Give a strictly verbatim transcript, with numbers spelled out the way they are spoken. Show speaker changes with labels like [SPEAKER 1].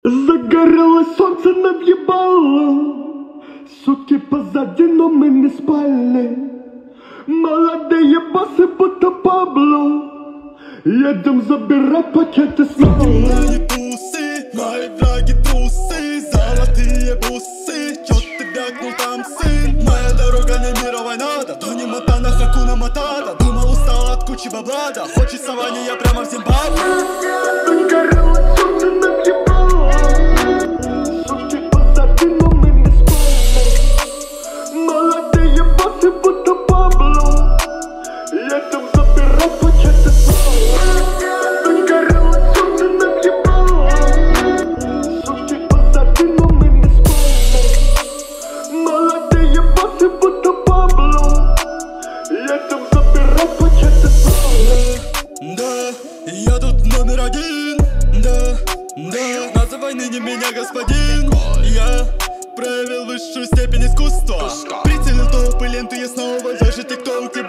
[SPEAKER 1] Загорелось солнце над ебалом, суки позади, но мы не спали. Молодые боссы, будто Пабло, едем забирать пакеты с нами.
[SPEAKER 2] Мои тусы, мои враги трусы, золотые бусы, чё ты вякнул там, сын? Моя дорога не мировой надо, Тони Монтана, Хакуна Матата. Думал, устал от кучи бабла, да хочется Вани, я прямо в Зимбабве.
[SPEAKER 1] Загорелось солнце над ебалом, суки позади, но мы не спали. Молодые боссы, будто Пабло, едем забирать пакеты с нами. Загорелось солнце над ебалом, суки позади, но мы не спали. Молодые боссы, будто Пабло, едем забирать пакеты с нами.
[SPEAKER 2] Да, я тут номер один, да, да. Называй ныне меня господин. Я проявил высшую степень искусства, прицелил толпы ленты, я снова даже тикток.